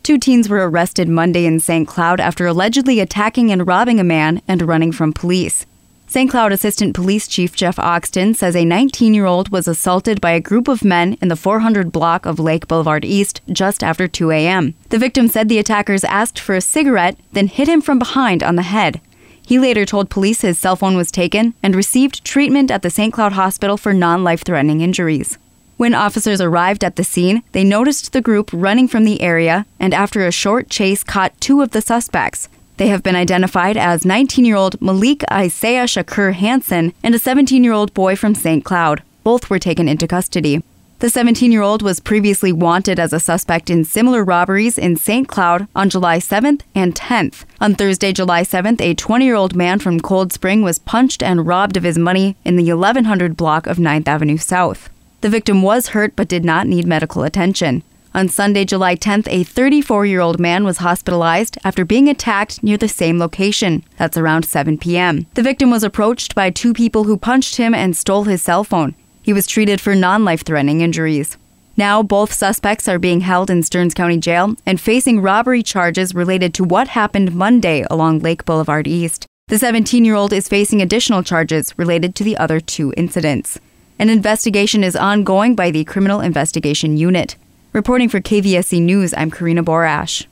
2 teens were arrested Monday in St. Cloud after allegedly attacking and robbing a man and running from police. St. Cloud Assistant Police Chief Jeff Oxton says a 19-year-old was assaulted by a group of men in the 400 block of Lake Boulevard East just after 2 a.m. The victim said the attackers asked for a cigarette, then hit him from behind on the head. He later told police his cell phone was taken and received treatment at the St. Cloud Hospital for non-life-threatening injuries. When officers arrived at the scene, they noticed the group running from the area and after a short chase caught 2 of the suspects. They have been identified as 19-year-old Malik Isaiah Shakur Hansen and a 17-year-old boy from St. Cloud. Both were taken into custody. The 17-year-old was previously wanted as a suspect in similar robberies in St. Cloud on July 7th and 10th. On Thursday, July 7th, a 20-year-old man from Cold Spring was punched and robbed of his money in the 1100 block of 9th Avenue South. The victim was hurt but did not need medical attention. On Sunday, July 10th, a 34-year-old man was hospitalized after being attacked near the same location. That's around 7 p.m. The victim was approached by 2 people who punched him and stole his cell phone. He was treated for non-life-threatening injuries. Now, both suspects are being held in Stearns County Jail and facing robbery charges related to what happened Monday along Lake Boulevard East. The 17-year-old is facing additional charges related to the other 2 incidents. An investigation is ongoing by the Criminal Investigation Unit. Reporting for KVSC News, I'm Karina Borash.